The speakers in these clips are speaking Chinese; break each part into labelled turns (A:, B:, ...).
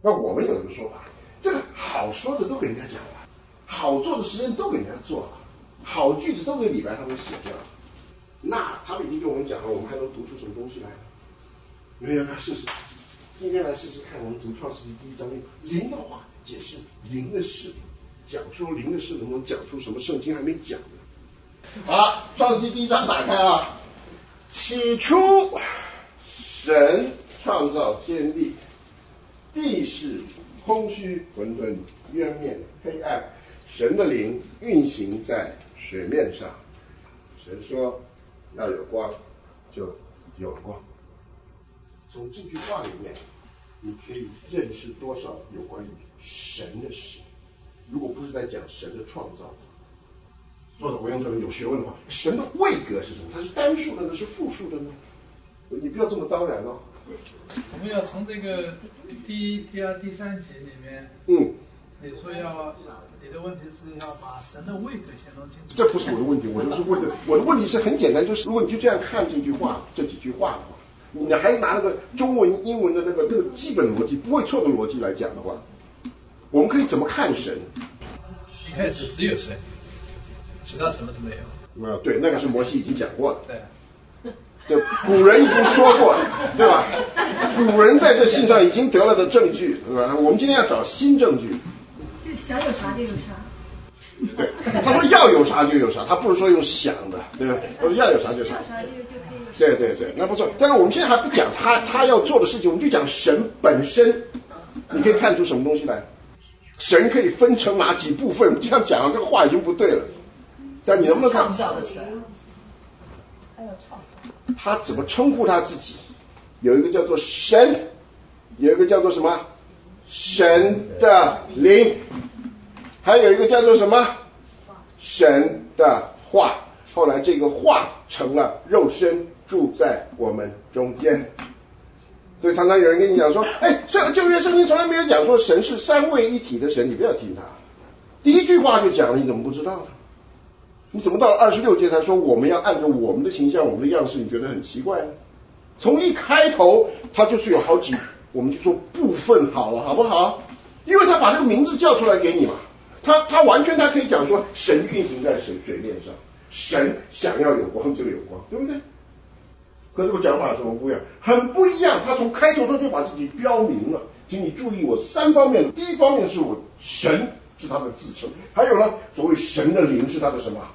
A: 那我们有一个说法，这个好说的都给人家讲了，好做的实验都给人家做了，好句子都给李白他们写掉了，那他们已经跟我们讲了，我们还能读出什么东西来呢？你们要不要试试？今天来试试看，我们读创世纪第1章用灵的话解释灵的事，讲说灵的事能不能讲出什么圣经还没讲呢？好了，创世纪第1章打开啊。起初神创造天地，地是空虚混沌，渊面黑暗，神的灵运行在水面上。神说要有光，就有光。从这句话里面，你可以认识多少有关于神的事？如果不是在讲神的创造，或者我用这种有学问的话，神的位格是什么？它是单数的呢，是复数的呢？你不要这么当然哦。
B: 我们要从这个第1、第2、第3节里面，你说你的问题是要把神的位格先弄清楚。
A: 这不是我的问题，我的问题是很简单，就是如果你就这样看这句话，这几句话的话，你还拿那个中文、英文的那个基本逻辑，不会错的逻辑来讲的话，我们可以怎么看神？
B: 一开始只有神，其他什么都没有。
A: 对，那个是摩西已经讲过的。
B: 对。
A: 这古人已经说过了，对吧？古人在这信上已经得了的证据，对吧？我们今天要找新证据。
C: 就想有啥就有啥。
A: 对，他说要有啥就有啥，他不是说用想的，对吧？他说要有啥就啥。对，那不错。但是我们现在还不讲他要做的事情，我们就讲神本身。你可以看出什么东西来？神可以分成哪几部分？这样讲这个话已经不对了。但你能不能看？
D: 创造的神，还有创造。
A: 他怎么称呼他自己？有一个叫做神，有一个叫做什么？神的灵，还有一个叫做什么？神的话。后来这个话成了肉身，住在我们中间。所以常常有人跟你讲说，旧约圣经从来没有讲说神是三位一体的神，你不要听他。第一句话就讲了，你怎么不知道呢？你怎么到26节才说我们要按照我们的形象、我们的样式？你觉得很奇怪呢？从一开头，它就是有好几，我们就说部分好了，好不好？因为他把这个名字叫出来给你嘛，他完全他可以讲说神运行在水面上，神想要有光就有光，对不对？可是我讲法有什么不一样？很不一样，他从开头他就把自己标明了。请你注意我3方面，第一方面是我神是他的自称，还有呢，所谓神的灵是他的什么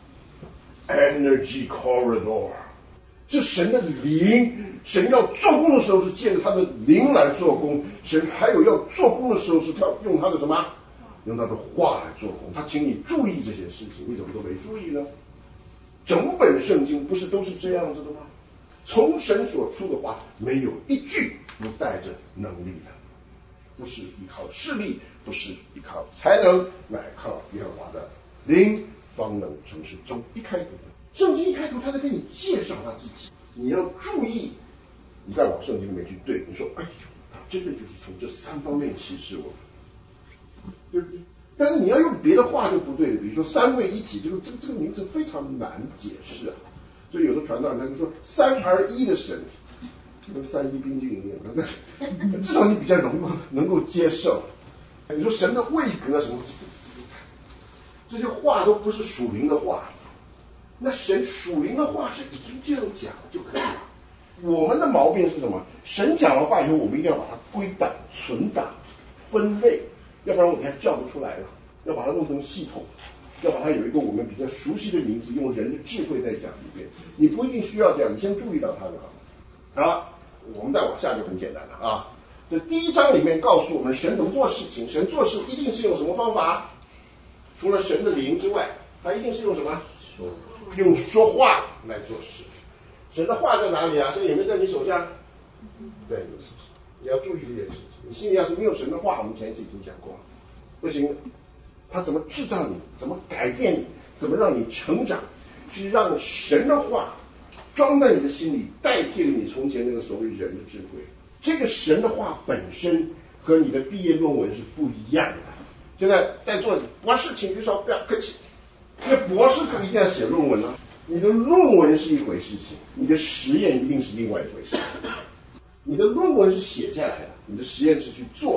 A: ？Energy corridor， 是神的灵。神要做工的时候是借着他的灵来做工，神还有要做工的时候是他用他的什么？用他的话来做工。他请你注意这些事情，你怎么都没注意呢？整本圣经不是都是这样子的吗？从神所出的话，没有一句不带着能力的，不是依靠势力，不是依靠才能，乃靠耶和华的灵方能成事。从一开头，圣经一开头，他在跟你介绍他自己，你要注意，你再往圣经里面去对，你说，他真的就是从这3方面启示我们，对不对？但是你要用别的话就不对了，比如说三位一体，这个名字非常难解释啊。所以有的传道人他就说3而1的神，跟3一冰激凌一样，至少你比较能够接受。你说神的位格什么，这些话都不是属灵的话。那神属灵的话是已经这样讲就可以了。我们的毛病是什么？神讲了话以后，我们一定要把它归档、存档、分类，要不然我们还叫不出来了。要把它弄成系统，要把它有一个我们比较熟悉的名字，用人的智慧再讲一遍。你不一定需要这样，你先注意到它就好。好，我们再往下就很简单了啊。这第1章里面告诉我们神怎么做事情，神做事一定是用什么方法？除了神的灵之外，他一定是用什么？用说话来做事。神的话在哪里啊？这有没有在你手上？对，你要注意这件事情。你心里要是没有神的话，我们前一次已经讲过了，不行的。他怎么制造你？怎么改变你？怎么让你成长？是让神的话装在你的心里，代替了你从前那个所谓人的智慧。这个神的话本身和你的毕业论文是不一样的。现在在座博士，请举手，不要客气。因为博士可一定要写论文啊，你的论文是一回事情，你的实验一定是另外一回事情。你的论文是写下来的，你的实验是去做的。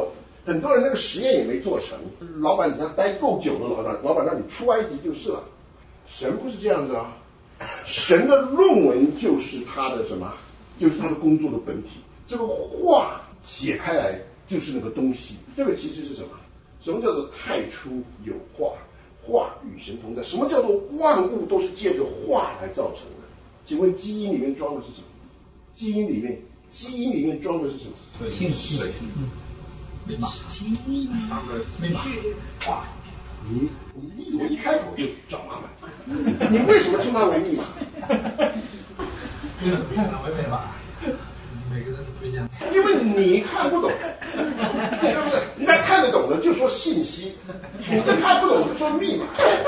A: 很多人那个实验也没做成，老板你要待够久了，老板让你出埃及就是了。神不是这样子啊，神的论文就是他的什么？就是他的工作的本体。这个话解开来就是那个东西，这个其实是什么？什么叫做太初有话，话与神同在？什么叫做万物都是借着话来造成的？请问基因里面装的是什么？基因里面装的是什么？
B: 信息。密码。密码。话。
A: 你怎么一开口就找麻烦？你为什么称它为密码？
B: 为什么称它为密码？每个人都不一样。
A: 因为你看不懂，对不对？人家看得懂的就说信息，你这看不懂就说密码。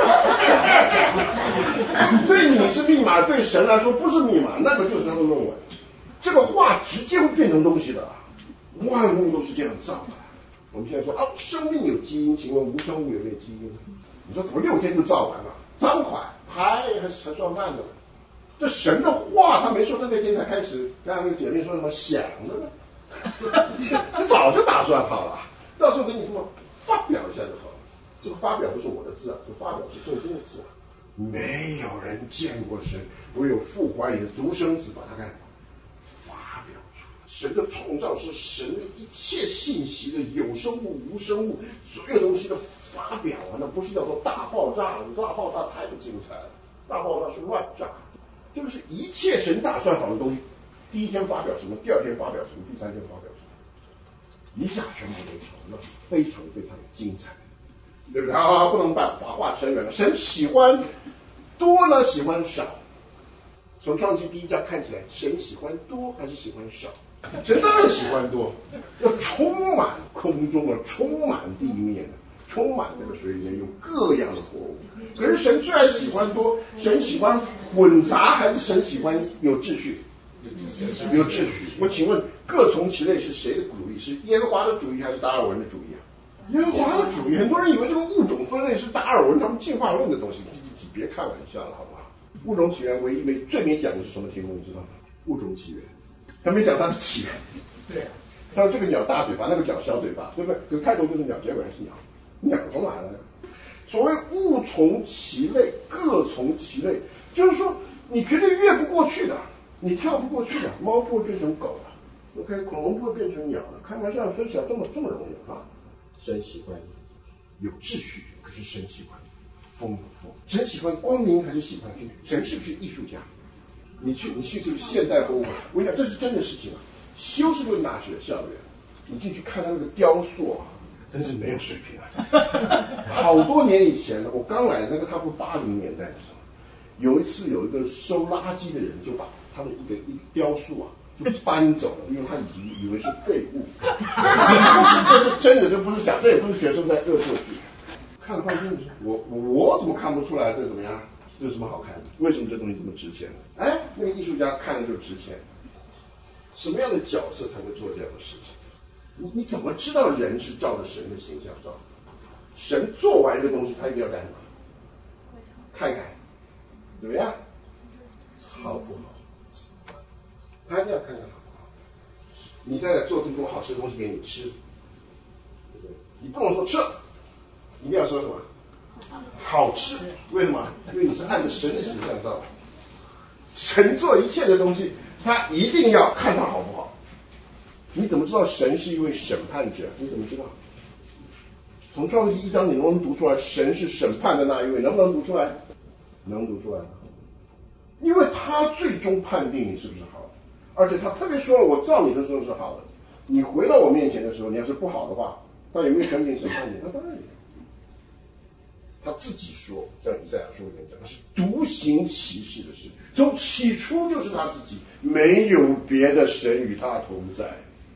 A: 对你是密码，对神来说不是密码，那个就是他的论文。这个话直接会变成东西的，万物都是这样造的。我们现在说生命有基因，请问无生物有没有基因？你说怎么6天就造完了？张快，还算慢的。这神的话他没说，他那天才开始。刚才那个姐妹说什么想着呢？早就打算好了，到时候给你这么发表一下就好了。这个发表不是我的字啊，这个发表是圣经的字啊。没有人见过神，唯有父怀里的独生子把他发表出来。神的创造是神的一切信息的有生物无生物所有东西的发表啊，那不是叫做大爆炸，大爆炸太不精彩了，大爆炸是乱炸。这个是一切神打算好的东西，第一天发表什么，第二天发表什么，第三天发表什么，一下全部都成，那是非常非常精彩，对不对啊？不能把话扯远了。神喜欢多呢，喜欢少？从创世第1章看起来，神喜欢多还是喜欢少？神当然喜欢多，要充满空中啊，充满地面啊，充满那个水里面有各样的活物。可是神虽然喜欢多，神喜欢混杂还是神喜欢有秩序？有秩序。我请问各从其类是谁的主义？是耶和华的主义还是达尔文的主义啊？耶和华的主义。很多人以为这个物种分类是达尔文他们进化论的东西，别开玩笑了好不好？物种起源唯一最没讲的是什么题目你知道吗？物种起源，他没讲它的起源。对，他说这个鸟大嘴巴，那个鸟小嘴巴，对不对？可是开头就是鸟，结尾还是鸟，鸟从哪来的？所谓物从其类，各从其类，就是说你绝对越不过去的，你跳不过去的。猫不会变成狗的 ，OK， 恐龙不会变成鸟的，开玩笑分起来这么容易啊？神喜欢有秩序，可是神喜欢丰富。神喜欢光明还是喜欢神是不是艺术家？你去这个现代博物馆，我跟你讲，这是真的事情啊。休斯顿大学校园，你进去看他那个雕塑啊，真是没有水平啊！好多年以前，我刚来那个差不多80年代的时候，有一次有一个收垃圾的人就把他的一个雕塑啊就搬走了，因为他以为是废物。这是真的，这不是假，这也不是学生在恶作剧。看了半天，我怎么看不出来这怎么样？这有什么好看的？为什么这东西这么值钱？哎，那个艺术家看了就值钱。什么样的角色才会做这样的事情？你怎么知道人是照着神的形象造的？神做完一个东西，他一定要干什么？看看怎么样，好不好？他一定要看看好不好。你再来做这么多好吃的东西给你吃，对不对？你不能说吃，一定要说什么？好吃。为什么？因为你是按照神的形象造的。神做一切的东西，他一定要看他好不好。你怎么知道神是一位审判者？你怎么知道？从创世记1章你能不能读出来神是审判的那一位？能不能读出来？能读出来。因为他最终判定你是不是好的，而且他特别说了，我造你的时候是好的，你回到我面前的时候，你要是不好的话，他有没有权柄审判你？那当然有。他自己说，在以赛亚书里面讲，那是独行其事的事，从起初就是他自己，没有别的神与他同在。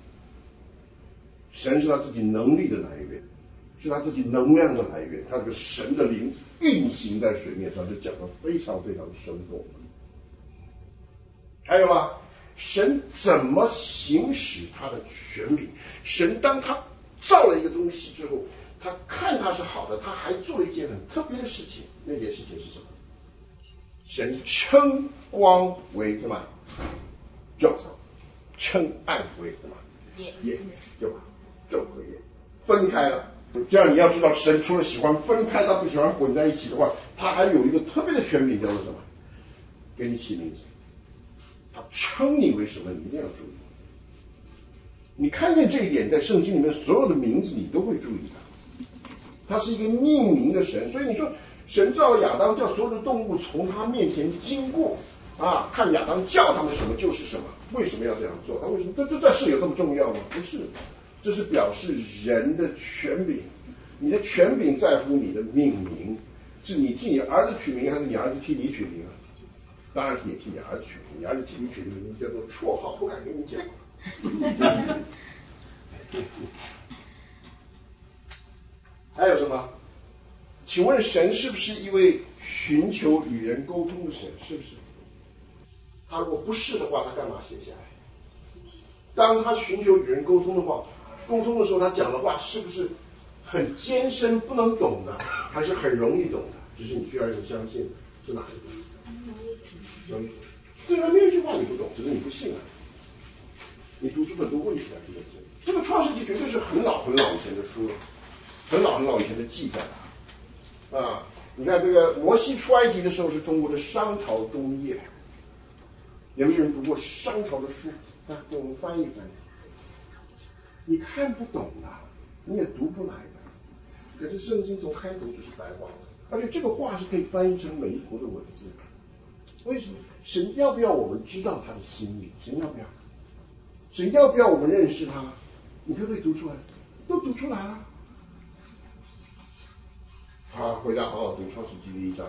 A: 神是他自己能力的来源，是他自己能量的来源，他这个神的灵运行在水面上，就讲得非常非常生动。还有啊，神怎么行使他的权柄？神当他造了一个东西之后，他看他是好的，他还做了一件很特别的事情。那件事情是什么？神称光为什么？昼，称暗为什么？夜，对吧？昼和夜。 分开了。这样你要知道，神除了喜欢分开，他不喜欢混在一起的话，他还有一个特别的权柄叫做什么？给你起名字，他称你为什么？你一定要注意。你看见这一点，在圣经里面所有的名字你都会注意的。他是一个命名的神，所以你说神造亚当，叫所有的动物从他面前经过啊，看亚当叫他们什么就是什么。为什么要这样做？他为什么这事有这么重要吗？不是，这是表示人的权柄。你的权柄在乎你的命名，是你替你儿子取名，还是你儿子替你取名啊？当然是你替你儿子取名，你儿子替你取名叫做绰号，不敢跟你讲。还有什么？请问神是不是一位寻求与人沟通的神？是不是？他如果不是的话，他干嘛写下来？当他寻求与人沟通的话，沟通的时候他讲的话是不是很艰深不能懂的，还是很容易懂的？只是你需要人相信的，是哪一个？这个没有一句话你不懂，只是你不信啊。你读出很多问题来，这个创世纪绝对是很老很老以前的书了，很老很老以前的记载啊。你看这个摩西出埃及的时候是中国的商朝中叶，有没有人读过商朝的书？来给我们翻译翻译。你看不懂的，你也读不来的。可是圣经从开头就是白话，而且这个话是可以翻译成美丽国的文字。为什么？神要不要我们知道他的心意？神要不要？神要不要我们认识他？你可不可以读出来？都读出来了。好，回家好好读创世纪第1章。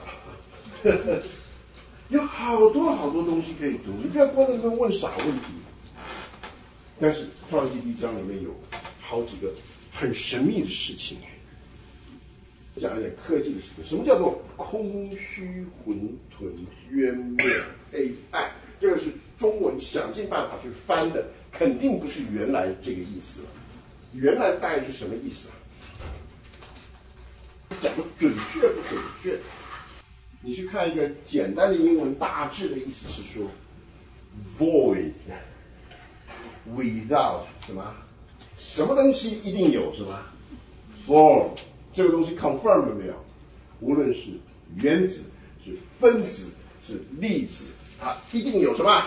A: 有好多好多东西可以读，你不要光在那边问傻问题。但是创世纪第1章里面有好几个很神秘的事情，讲一点科技的事情。什么叫做空虚、混沌、渊昧、黑暗？这个是中文想尽办法去翻的，肯定不是原来这个意思了。原来大概是什么意思啊？讲的准确不准确？你去看一个简单的英文，大致的意思是说 void without 什么东西一定有什么 form， 这个东西 confirm 了没有？无论是原子是分子是粒子，它一定有什么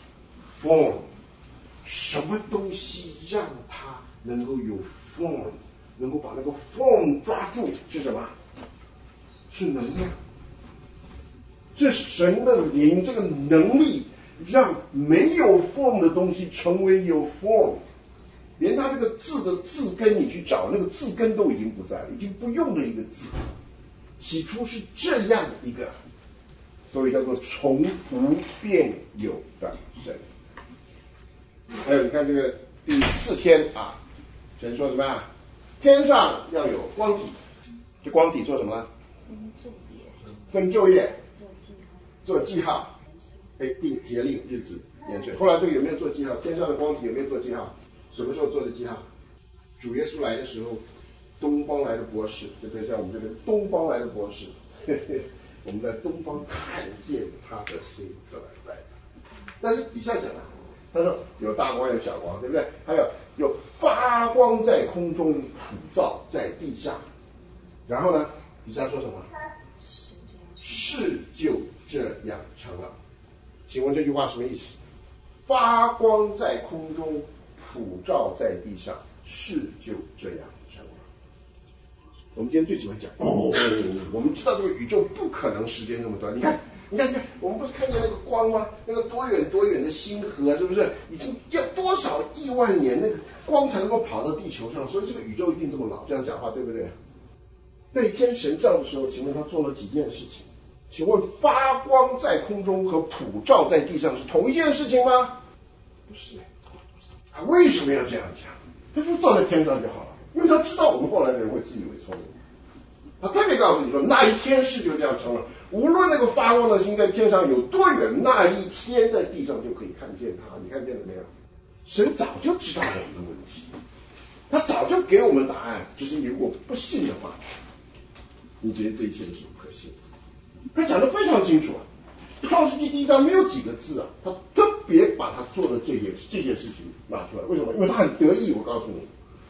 A: form。 什么东西让它能够有 form， 能够把那个 form 抓住是什么？是能量。这神的灵这个能力让没有 form 的东西成为有 form， 连它这个字的字根你去找，那个字根都已经不在了，已经不用的一个字。起初是这样一个，所以叫做从无变有的神。还有你看这个第4天啊，神说什么啊？天上要有光体，这光体做什么呢？分昼夜，做记号，定节令日子年岁。后来这个有没有做记号？天上的光体有没有做记号？什么时候做的记号？主耶稣来的时候，东方来的博士，就可以像我们这边东方来的博士，我们在东方看见他的心特来拜。但是底下讲了，他说有大光有小光，对不对？还有发光在空中，普照在地下。然后呢，底下说什么？事就这样成了。请问这句话什么意思？发光在空中，普照在地上，事就这样成了。我们今天最喜欢讲我们知道这个宇宙不可能时间那么短。你看，我们不是看见那个光吗？那个多远多远的星河，是不是已经要多少亿万年那个光才能够跑到地球上？所以这个宇宙一定这么老，这样讲话对不对？那一天神造的时候，请问他做了几件事情？请问发光在空中和普照在地上是同一件事情吗？不是。他为什么要这样讲？他说照在天上就好了，因为他知道我们后来的人会自以为聪明。他特别告诉你说，那一天是就这样成了。无论那个发光的星在天上有多远，那一天在地上就可以看见它。你看见了没有？神早就知道我们的问题，他早就给我们答案，只是你如果不信的话，你觉得这一切都是不可信。他讲得非常清楚啊，创世纪第1章没有几个字啊，他特别把他做的这件事情拿出来。为什么？因为他很得意。我告诉你，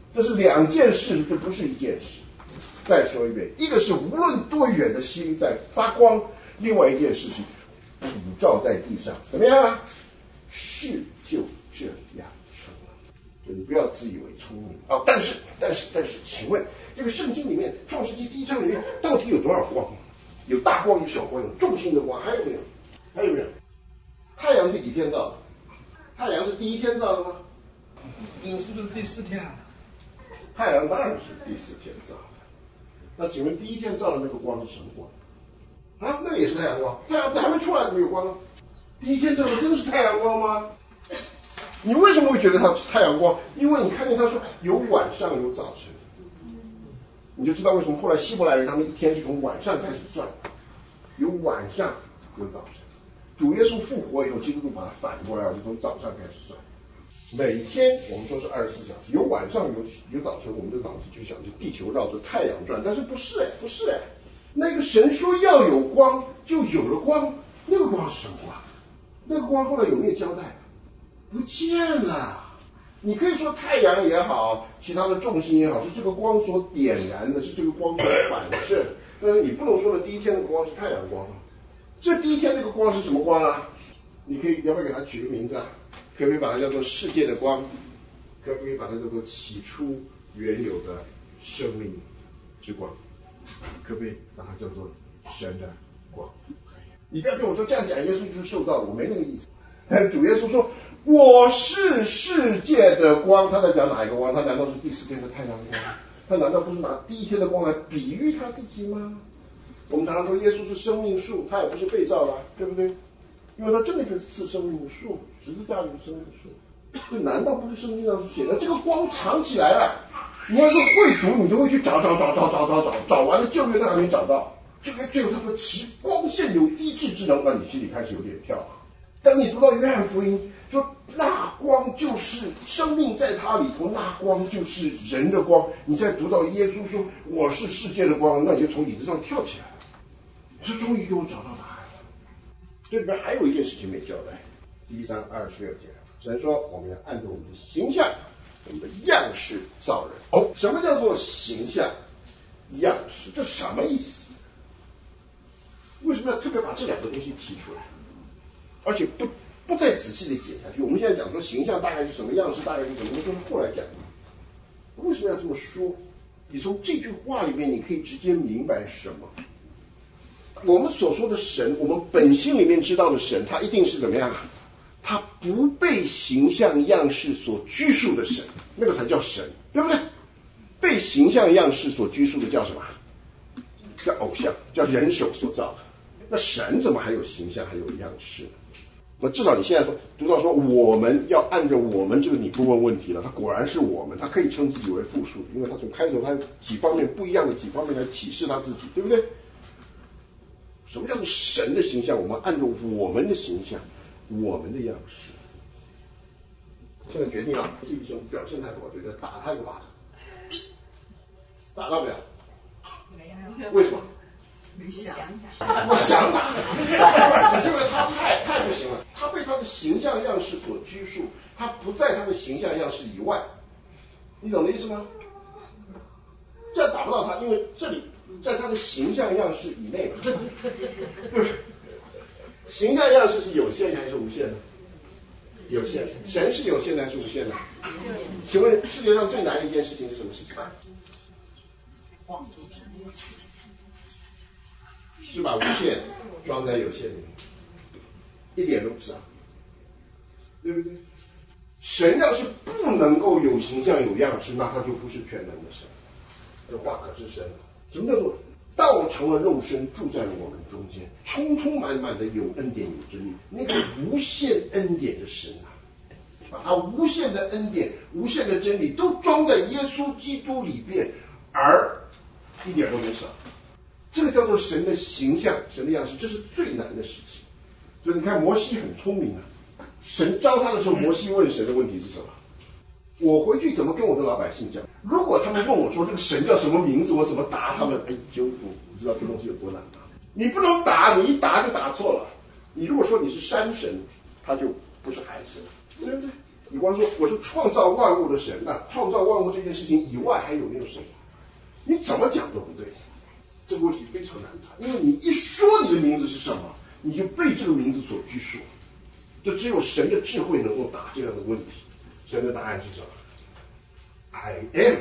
A: 这是两件事，这不是一件事。再说一遍，一个是无论多远的星在发光，另外一件事是普照在地上，怎么样啊？事就这样成了。就你不要自以为聪明啊！但是，请问这个圣经里面创世纪第1章里面到底有多少光？有大光，有小光，有众星的光，还有没有？还有没有？太阳第几天造的？太阳是第1天造的吗？
B: 是不是第4天啊？
A: 太阳当然是第4天造的。那请问第1天造的那个光是什么光？啊，那也是太阳光。太阳还没出来怎么有光呢？第1天造的真的是太阳光吗？你为什么会觉得它是太阳光？因为你看见他说有晚上有早晨，你就知道为什么后来希伯来人他们一天是从晚上开始算的，有晚上有早晨。主耶稣复活以后，基督徒把它反过来，我就从早上开始算。每天我们说是24小时，有晚上有早晨，我们的脑子就想着地球绕着太阳转，但是不是那个神说要有光，就有了光。那个光是什么光？那个光后来有没有交代？不见了。你可以说太阳也好，其他的众星也好，是这个光所点燃的，是这个光所反射，但是你不能说的第1天那个光是太阳光。这第1天那个光是什么光啊？你可以要不要给它取个名字啊？可不可以把它叫做世界的光？可不可以把它叫做起初原有的生命之光？可不可以把它叫做神的光？你不要跟我说这样讲耶稣就是受造的，我没那个意思。但主耶稣说我是世界的光，他在讲哪一个光？他难道是第4天的太阳光？他难道不是拿第1天的光来比喻他自己吗？我们常常说耶稣是生命树，他也不是被造的，对不对？因为他真的就是赐生命的树，十字架就是生命的树。这难道不是圣经上写的？这个光藏起来了，你要是会读，你都会去找完了旧约都还没找到。这个最后他说其光线有医治之能，那你心里开始有点跳。当你读到约翰福音说那光就是生命在他里头，那光就是人的光，你再读到耶稣说我是世界的光，那你就从椅子上跳起来了。这终于给我找到答案了。这里边还有一件事情没交代，第1章26节，神说我们要按照我们的形象，我们的样式造人。什么叫做形象样式？这什么意思？为什么要特别把这2个东西提出来？而且不再仔细的写下去。我们现在讲说形象大概是什么样式，大概是什么，那都是后来讲的。为什么要这么说？你从这句话里面你可以直接明白什么？我们所说的神，我们本心里面知道的神，他一定是怎么样？他不被形象样式所拘束的神，那个才叫神，对不对？被形象样式所拘束的叫什么？叫偶像，叫人手所造的。那神怎么还有形象还有样式？那至少你现在说读到说我们要按照我们这个，你不问问题了，他果然是我们，他可以称自己为复数，因为他从开头他几方面不一样的几方面来启示他自己，对不对？什么叫做神的形象？我们按照我们的形象，我们的样式。现在决定了，这一生表现太多，觉得打他一个巴掌，打到没有？没有。为什么？
C: 没想
A: 我想打，只是因为他太不行了，他被他的形象样式所拘束，他不在他的形象样式以外，你懂的意思吗？这样打不到他，因为这里在他的形象样式以内，对不对？形象样式是有限还是无限的？有限。神是有限的还是无限的？请问世界上最难的一件事情是什么事情？是把无限装在有限里面，一点都不是啊，对不对？神要是不能够有形象有样式，那他就不是全能的神，这话可是神。什么叫做道成了肉身，住在了我们中间，充充满满的有恩典有真理，那个无限恩典的神啊，把他无限的恩典无限的真理都装在耶稣基督里边，而一点都没少。这个叫做神的形象，神的样式，这是最难的事情。所以你看摩西很聪明啊，神召他的时候，摩西问神的问题是什么？我回去怎么跟我的老百姓讲？如果他们问我说这个神叫什么名字，我怎么答他们？哎呦，我知道这东西有多难答。你不能答，你一答就答错了。你如果说你是山神，他就不是海神，对不对？ 你光说我是创造万物的神，那创造万物这件事情以外还有没有神？你怎么讲都不对，这个问题非常难答，因为你一说你的名字是什么，你就被这个名字所拘束，这只有神的智慧能够答这样的问题。神的答案是什么？ I am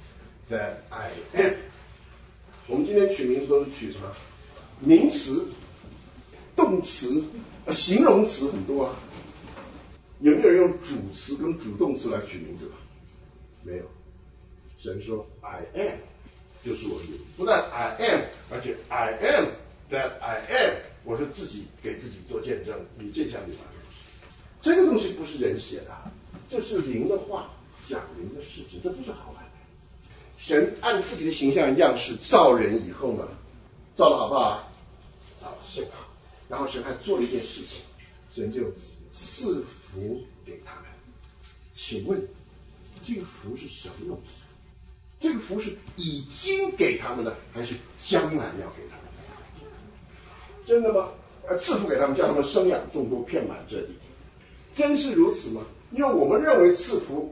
A: that I am。 我们今天取名字都是取什么？名词、动词、形容词很多啊。有没有人用主词跟主动词来取名字？没有。神说 I am 就是我的名字，不但 I am， 而且 I am that I am， 我是自己给自己做见证。你这下明白了，这个东西不是人写的，这是灵的话，讲灵的事情，这不是好玩的。神按自己的形象样式造人以后呢，造的好不好？造的甚好。然后神还做了一件事情，神就赐福给他们。请问这个福是什么东西？这个福是已经给他们的，还是将来要给他们的？真的吗？赐福给他们，叫他们生养众多，遍满这地。真是如此吗？因为我们认为赐福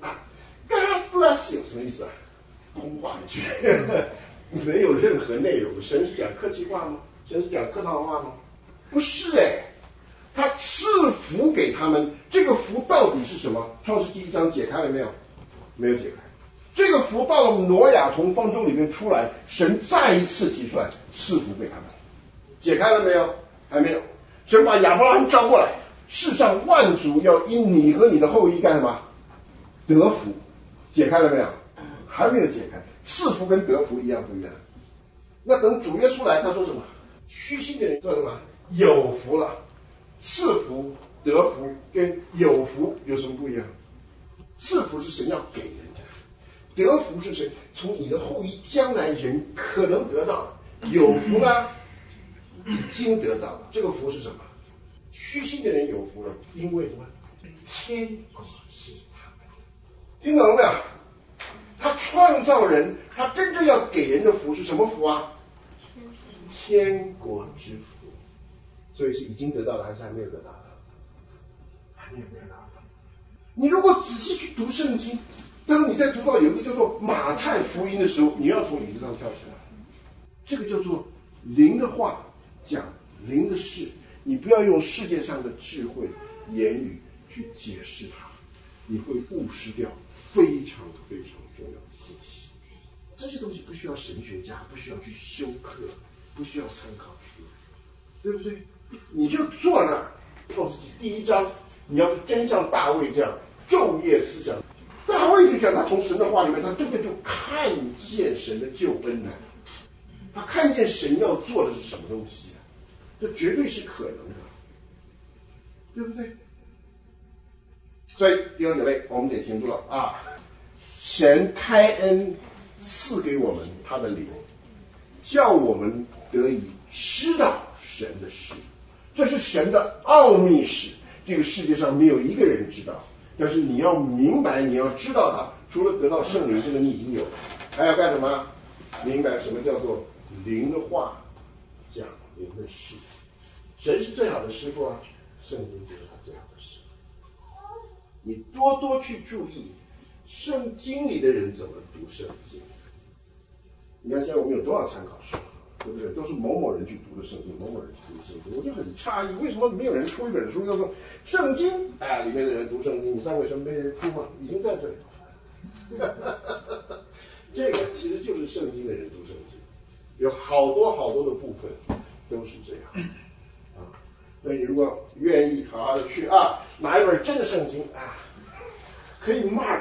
A: God bless you 什么意思啊？空话一句，没有任何内容。神是讲客气话吗？神是讲客套话吗？不是他赐福给他们，这个福到底是什么？创世纪1章解开了没有？没有解开。这个福到了挪亚从方舟里面出来，神再一次提出来赐福给他们，解开了没有？还没有。神把亚伯拉罕召过来，世上万族要因你和你的后裔干什么？得福。解开了没有？还没有解开。赐福跟得福一样不一样？那等主耶稣来，他说什么？虚心的人说什么？有福了。赐福、得福跟有福有什么不一样？赐福是神要给人的，得福是神从你的后裔将来人可能得到，有福呢已经得到了。这个福是什么？虚心的人有福了，因为什么？天国是他们的。听懂了没有？他创造人，他真正要给人的福是什么福啊？天国之福。所以是已经得到的还是还没有得到的？还没有得到的。你如果仔细去读圣经，当你在读到有一个叫做马太福音的时候，你要从椅子上跳起来。这个叫做灵的话，讲灵的事，你不要用世界上的智慧言语去解释它，你会误失掉非常非常重要的信息。这些东西不需要神学家，不需要去修课，不需要参考书，对不对？你就坐那儿，创世纪1章，你要是真像大卫这样昼夜思想，大卫就讲他从神的话里面，他真的就看见神的救恩了，他看见神要做的是什么东西，这绝对是可能的，对不对？所以弟兄姐妹，我们得听住了啊！神开恩赐给我们他的灵，叫我们得以知道神的事，这是神的奥秘史，这个世界上没有一个人知道。但是你要明白，你要知道它，除了得到圣灵，这个你已经有了，还要干什么？明白什么叫做灵的话，讲灵的事。谁是最好的师傅啊？圣经就是他最好的师傅。你多多去注意圣经里的人怎么读圣经。你看现在我们有多少参考书，对不对？都是某某人去读的圣经，某某人去读的圣经，我就很诧异，为什么没有人出一本书叫做《圣经》？里面的人读圣经，你知道为什么没人出吗？已经在这里了。这个其实就是圣经的人读圣经，有好多好多的部分都是这样啊。所以你如果愿意好好的去拿一本真的圣经可以 mark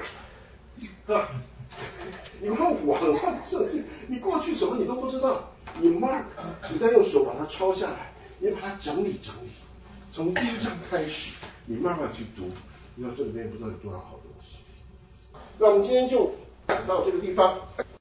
A: 你看网上圣经，你过去什么你都不知道，你 mark， 你再用手把它抄下来，你把它整理整理，从1章开始，你慢慢去读，你看这里面不知道有多少好东西。那我们今天就到这个地方。